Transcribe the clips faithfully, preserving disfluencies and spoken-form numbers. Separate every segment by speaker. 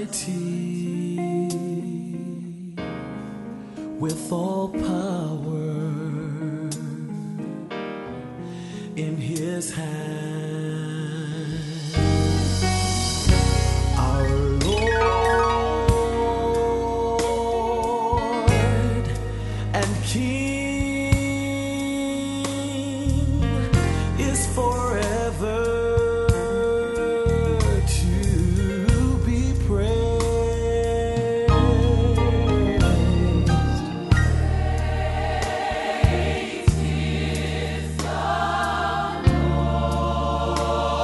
Speaker 1: Almighty, with all power in his hand. Our Lord and King is forever
Speaker 2: Praise his the Lord.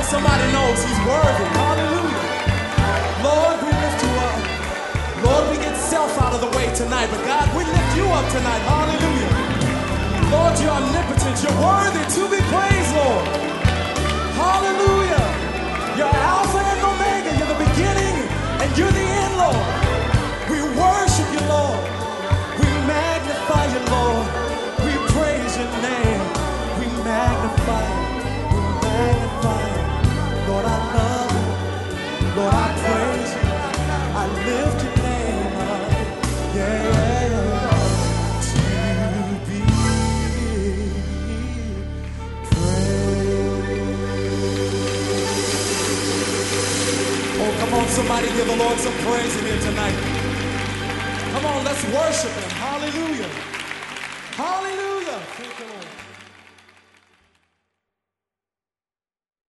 Speaker 1: somebody knows he's worthy. Hallelujah. Lord, we lift you up. Lord, we get self out of the way tonight, but God, we lift you up tonight. Hallelujah. Lord, you're omnipotent. You're worthy to be praised, Lord. Hallelujah. You're Alpha and Omega. You're the beginning and you're the end, Lord. We worship you, Lord. We magnify you, Lord. We praise your name. We magnify you. We magnify you. Lord, I love you. Lord, I praise you. I lift your name up. Yeah, yeah, yeah. To be praised. Oh, come on, somebody give the Lord some praise in here tonight. Come on, let's worship him. Hallelujah. Hallelujah. Thank you, Lord.